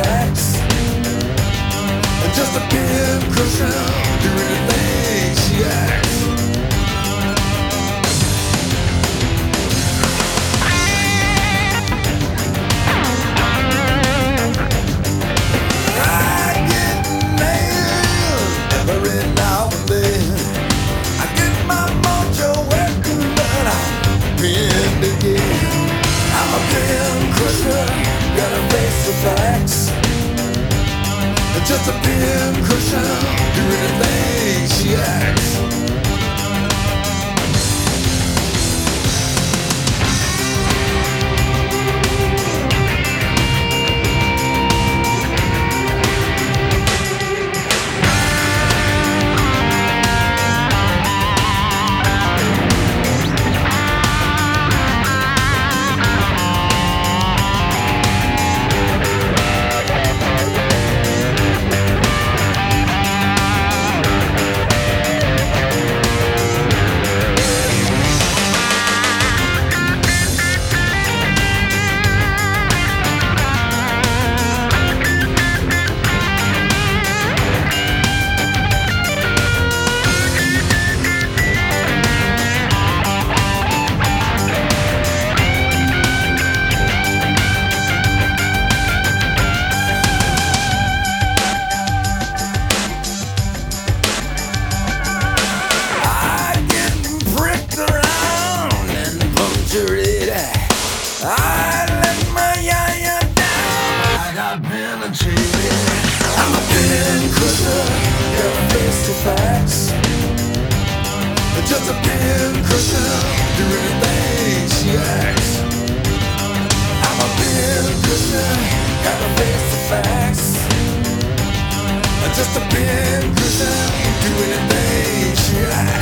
facts. And just a pin cushion, do anything she asks. I get nailed every now and then. I get my mojo working, but I'm pinned again. I'm a pin crusher, gotta face the facts. And just a pin cushion, do anything she asks. I let my yaya down. I got penetrated. I'm a pin crusher, gotta face the facts. Just a pin crusher, do anything she asks. I'm a pin crusher, gotta face the facts. Just a pin crusher, do anything she asks.